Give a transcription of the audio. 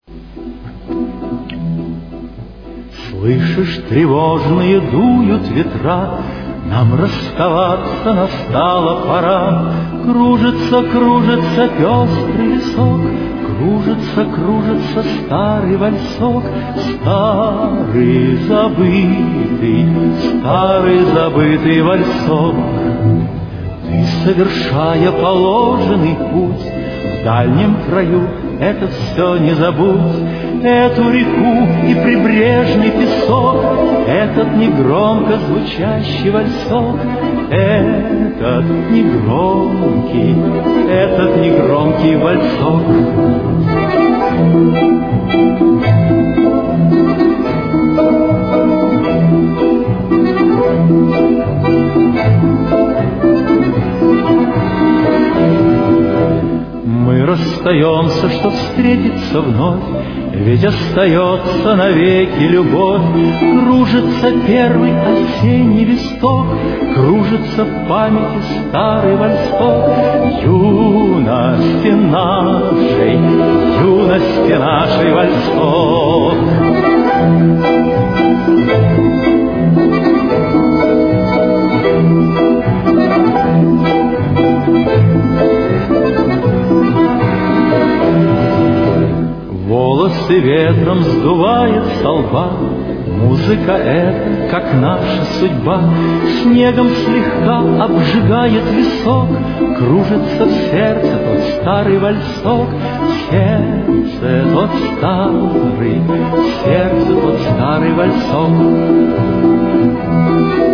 Слышишь, тревожные дуют ветра, нам расставаться настала пора. Кружится, кружится пестрый лесок, кружится, кружится старый вальсок, старый забытый вальсок. Ты, совершая положенный путь в дальнем краю, это все не забудь, эту реку и прибрежный песок, этот негромко звучащий вальсок, этот негромкий вальсок. Мы расстаемся, чтоб встретиться вновь, ведь остается навеки любовь. Кружится первый осенний листок, кружится в памяти старый вальсок. Юности нашей вальсок. Волосы ветром сдувает со лба, музыка эта, как наша судьба, снегом слегка обжигает висок, кружится в сердце тот старый вальсок, в сердце тот старый вальсок.